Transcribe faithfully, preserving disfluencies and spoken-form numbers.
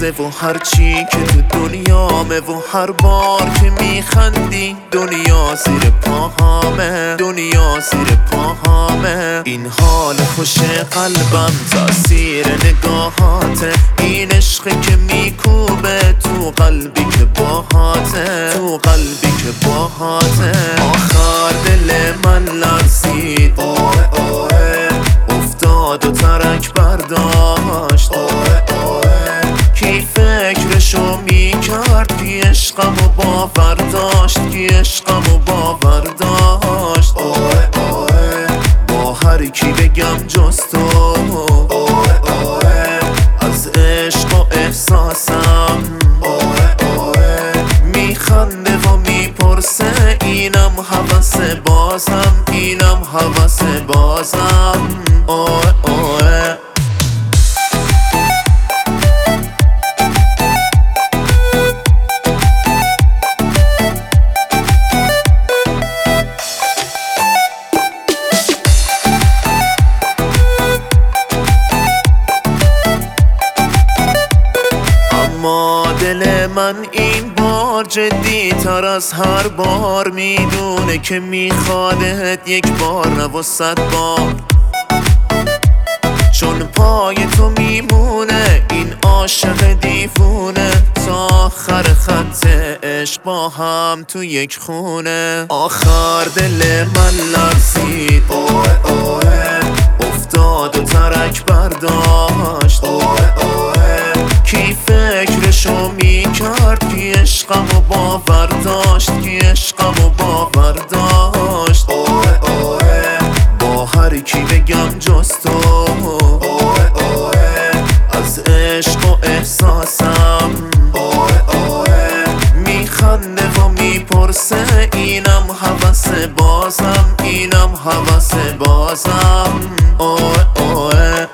میخنده و هر چی که تو دنیامه و هر بار که میخندی دنیا زیر پاهامه، دنیا زیر پاهامه. این حال خوش قلبم تاثیر نگاهاته، این عشقی که میکوبه تو قلبی که باهاته، تو قلبی که باهاته. آخر دل من لرزید، اوه اوه افتاد و ترک برداشت، اوه اوه کی فکرشو میکرد کی عشقمو باور داشت، کی عشقمو باور داشت. اوه اوه با هر کی بگم جز تو، اوه اوه از عشق و احساسم، اوه اوه میخنده و میپرسه اینم هوس بازم، اینم هوس بازم. اوه اوه اما دل من این بار جدی تر از هر بار میدونه که میخوادت یک بار نه و صد بار، چون پای تو میمونه این عاشق دیوونه تا آخر خط عشق با هم تو یک خونه. آخر دل من لرزید، اوه اوه افتاد و ترک برداشت، اوه اوه کی فکرشو میکرد کی عشقمو باور داشت، کی عشقمو باور داشت. اوه اوه با هر کی بگم جز تو، اوه اوه از عشق و احساسم، اوه اوه میخنده و میپرسه اینم هوس بازم، اینم هوس بازم. اوه اوه